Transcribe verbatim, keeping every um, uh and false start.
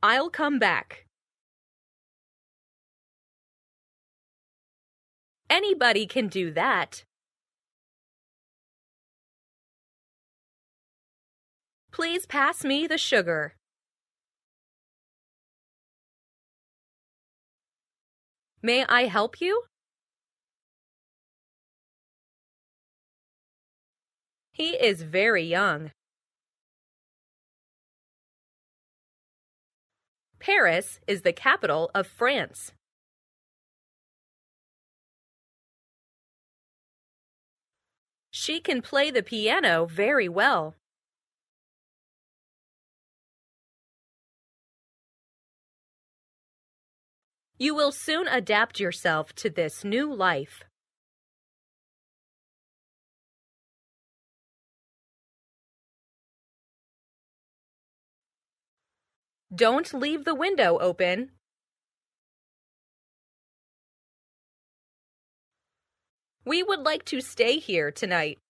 I'll come back. Anybody can do that. Please pass me the sugar. May I help you? He is very young. Paris is the capital of France. She can play the piano very well. You will soon adapt yourself to this new life. Don't leave the window open. We would like to stay here tonight.